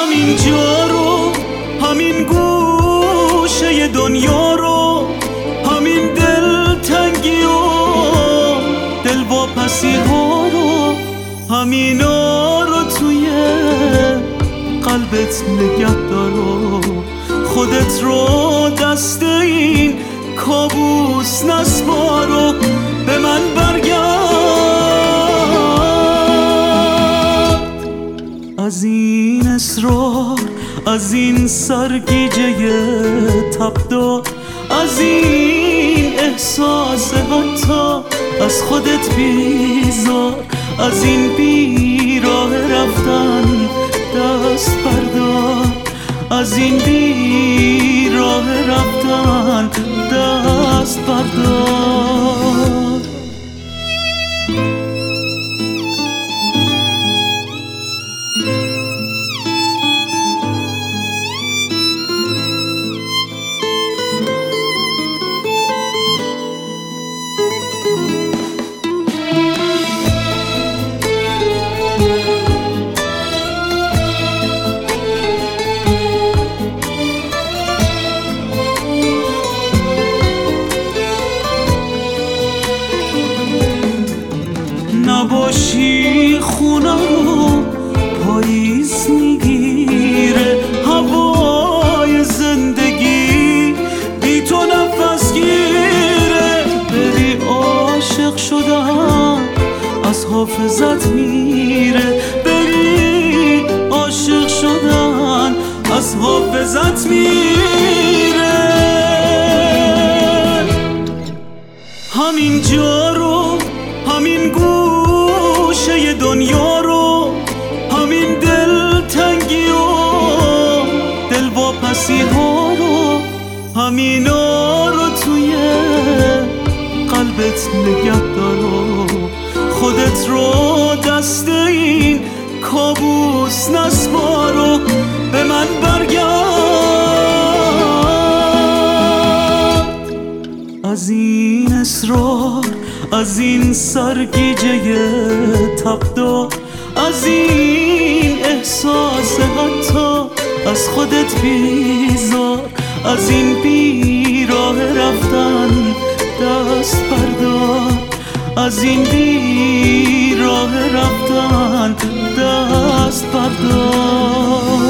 همین جا رو، همین گوشه دنیا رو، همین دلتنگی و دلواپسی ها رو، همینا رو توی قلبت نگه دار و خودت رو دست این کابوس نسپار و به من برگرد. از این اصرار، از این سرگیجه تبدار، از این احساس حتی از خودت بیزار، از این بیراه رفتن دست بردار، از این بیراه رفتن دست بردار. نباشی خونه رو پاییز میگیره، هوای زندگی بی تو نفس گیره. بری عاشق شدن از حافظت میره، بری عاشق شدن از حافظت میره. همین جا رو، همین گوشه دنیا رو، همین دلتنگی و دلواپسی ها رو، همینا رو توی قلبت نگه دار و خودت رو دست این کابوس نسپار و به من برگرد. از این اصرار، از این سرگیجه تبدار، از این احساس حتی از خودت بیزار، از این بیراه رفتن دست بردار، از این بیراه رفتن دست بردار.